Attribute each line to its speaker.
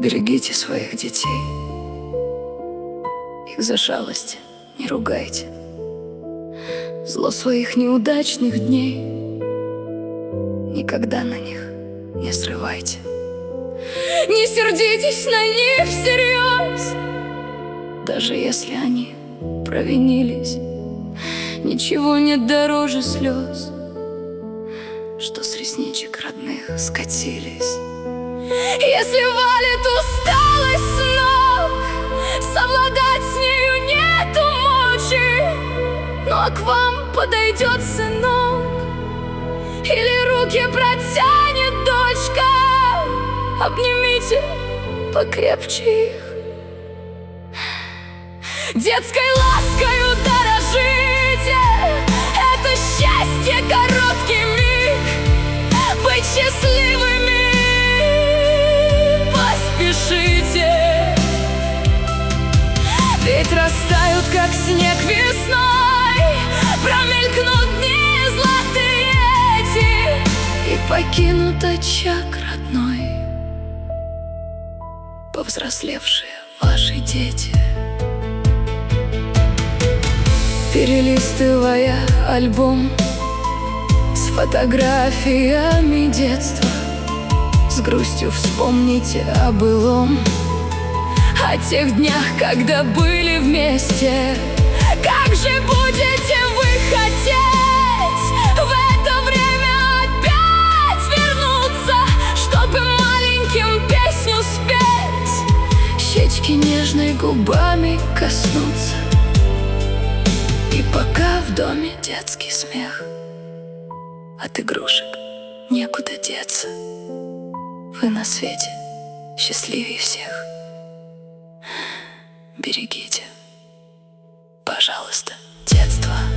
Speaker 1: Берегите своих детей. Их за шалость не ругайте. Зло своих неудачных дней никогда на них не срывайте. Не сердитесь на них всерьез, даже если они провинились. Ничего нет дороже слез, что с ресничек родных скатились. Если валит усталость с ног, совладать с нею нету мочи. Ну а к вам подойдет сынок или руки протянет дочка, обнимите покрепче их. Детской ласкою дорожите, это счастье короткий миг. Быть счастливыми поспешите, ведь растают, как снег весной, промелькнут дни золотые эти, и покинут очаг родной повзрослевшие ваши дети. Перелистывая альбом с фотографиями детства, с грустью вспомните о былом, о тех днях, когда были вместе. Как же будете вы хотеть в это время опять вернуться, чтобы маленьким песню спеть, щечки нежной губами коснуться? И пока в доме детский смех, от игрушек некуда деться, вы на свете счастливее всех. Берегите, пожалуйста, детство.